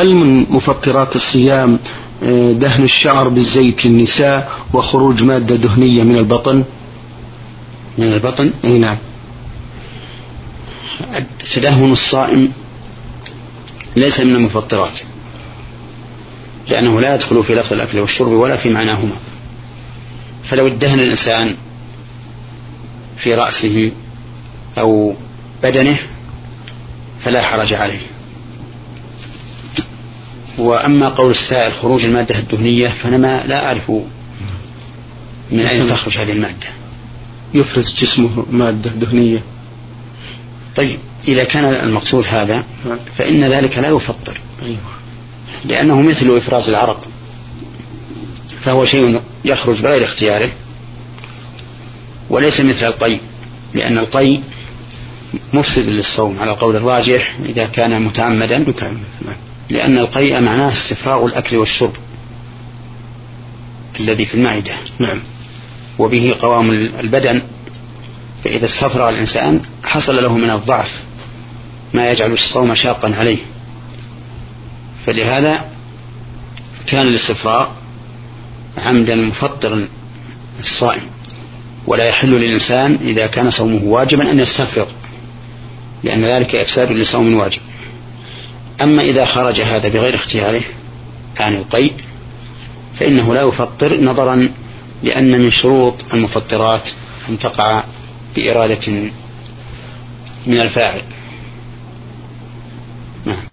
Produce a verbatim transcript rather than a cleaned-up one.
هل من مفطرات الصيام دهن الشعر بالزيت للنساء وخروج مادة دهنية من البطن؟ من البطن؟ اي نعم. تدهن الصائم ليس من المفطرات، لأنه لا يدخل في لفظ الأكل والشرب ولا في معناهما. فلو ادهن الإنسان في رأسه أو بدنه فلا حرج عليه. وأما قول السائل خروج المادة الدهنية فأنا ما لا أعرف من أين تخرج هذه المادة. يفرز جسمه مادة دهنية. طيب إذا كان المقصود هذا فإن ذلك لا يفطر، لأنه مثل إفراز العرق، فهو شيء يخرج بغير اختياره، وليس مثل القيء، لأن القيء مفسد للصوم على القول الراجح إذا كان متعمدا، لأن القيء معناه استفراغ الأكل والشرب الذي في المعدة. نعم. وبه قوام البدن، فإذا استفرغ الإنسان حصل له من الضعف ما يجعل الصوم شاقا عليه، فلهذا كان الاستفراغ عمدا مفطرا الصائم، ولا يحل للإنسان إذا كان صومه واجبا أن يستفرغ، لأن ذلك إفساد لصوم واجب. أما إذا خرج هذا بغير اختياره عن القيء فإنه لا يفطر، نظرا لأن من شروط المفطرات أن تقع بإرادة من الفاعل.